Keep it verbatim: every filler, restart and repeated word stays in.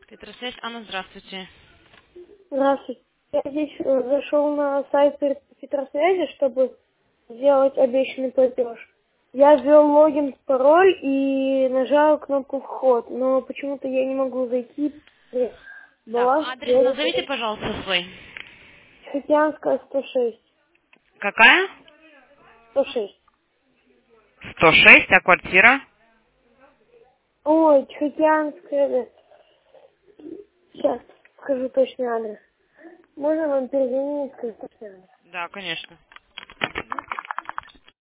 Петросвязь, Анна, здравствуйте. Здравствуйте. Я здесь э, зашел на сайт Пет- Петросвязи, чтобы сделать обещанный платеж. Я ввел логин, пароль и нажал кнопку «Вход», но почему-то я не могу зайти. Э, Так, Баланс адрес сделать назовите, пожалуйста, свой. Тихоокеанская сто шесть. Какая? сто шесть. сто шесть, а квартира? Ой, Тихоокеанская. Сейчас скажу точный адрес. Можно вам перезвонить и сказать точный адрес? Да, конечно.